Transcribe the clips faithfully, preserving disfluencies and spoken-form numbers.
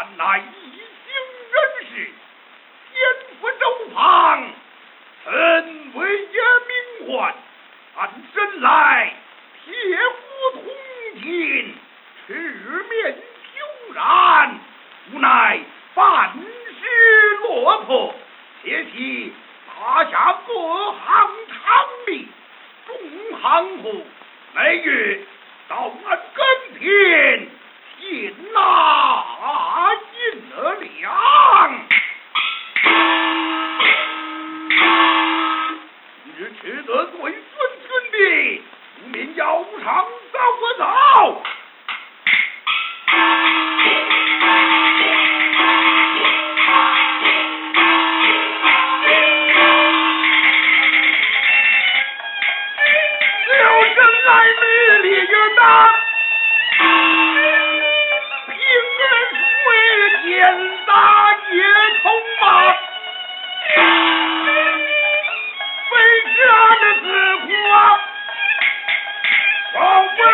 看来一行人士，颠覆周旁，臣为也名唤，按身来铁骨通tin，赤面虬髯，无奈半世落魄，且替大下各行汤米，众行户每月到俺耕田，天纳银两。今日吃得罪孙孙的，不免要上早不早。留神来日烈月大，平安水天大夜通马，非是俺的自苦啊，王文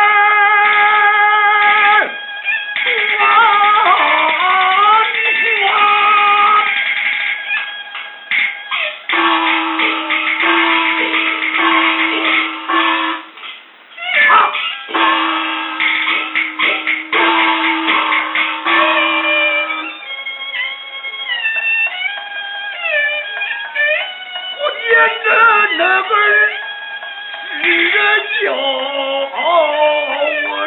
沿着那个是有